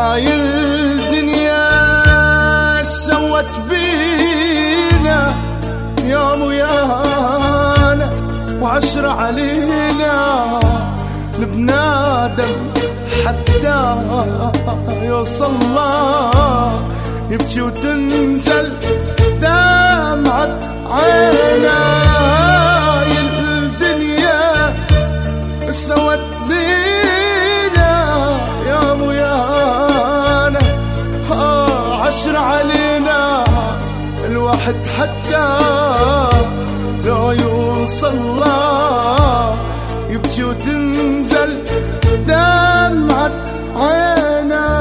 هاي الدنيا سوت بينا يوم ويانا وعشرة علينا، نبنادم حتى يوصل الله يبكي وتنزل دمعة عينا. هاي الدنيا سوت بينا يوم ويانا عشرة علينا، الواحد حتى لو يوصل الله يبكي وتنزل دمعة عينا.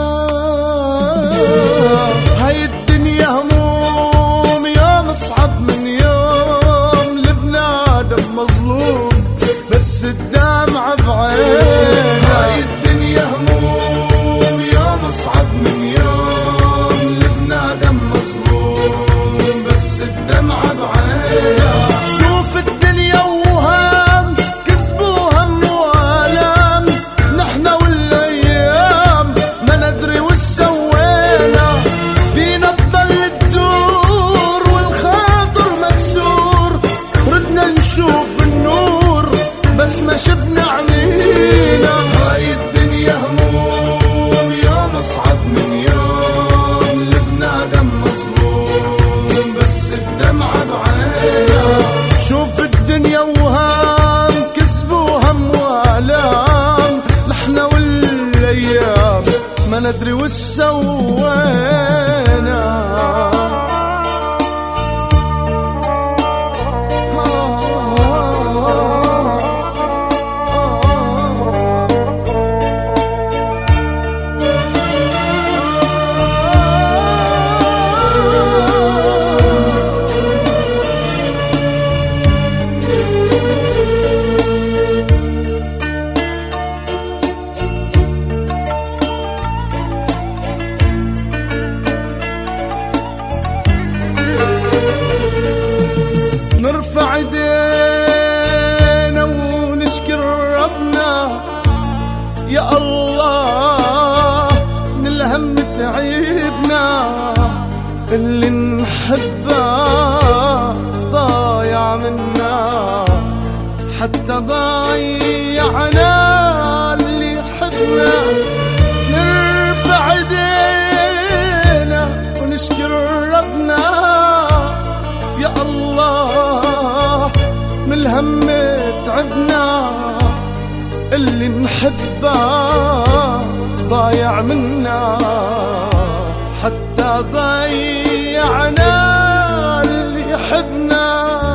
هاي الدنيا هموم يوم اصعب من يوم لبنادم مظلوم بس الدمعة بعينا. هاي الدنيا هموم يوم اصعب من يوم لبنادم مظلوم بس الدمعة بعينا. شوف الدنيا وهم كسبوا هم وآلام، نحنا والايام ما ندري وش سوينا، بينا تضل تدور والخاطر مكسور، ردنا نشوف النور بس ما شفنا عمينا. هاي الدنيا هموم يوم اصعب من يوم لبنادم مظلوم بس الدمعة بعينا. شوف الدنيا وهام كسبوا هم وآلام، نحنا والايام ما ندري وش سوينا. نرفع ايدينا ونشكر ربنا يا الله من الهم تعبنا، اللي نحبه ضايع منا حتى ضايعنا اللي يحبنا. نرفع ايدينا ونشكر ربنا يا الله من الهم تعبنا، اللي نحبه ضايع منا حتى ضيعنا اللي يحبنا.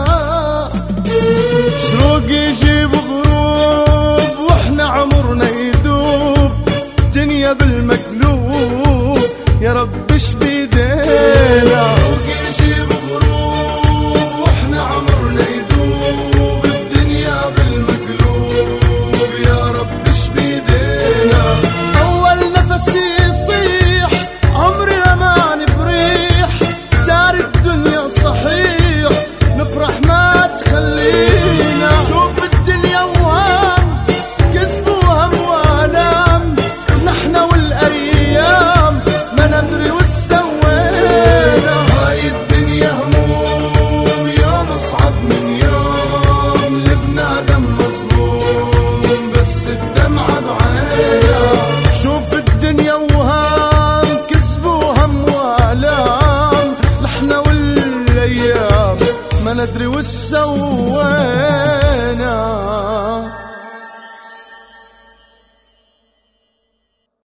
شروق يجيب غروب واحنا عمرنا يدوب، دنيا بالمقلوب يا رب اش بيدينا. شروق يجيب غروب واحنا عمرنا يدوب، الدنيا بالمقلوب يا رب اش بيدينا. اول نفس يصيح عمري رماني بريح، دار الدنيا صحيح نفرح ما تخلينا. شوف الدنيا وهم كسبوا هم وآلام، نحنا والايام ما ندري وش سوينا. هاي الدنيا هموم يوم اصعب من يوم لبنادم مظلوم بس الدمعة بعينا. شوف الدنيا وهم كسبوا هم وآلام، نحنا والايام ما ندري وش سوينا.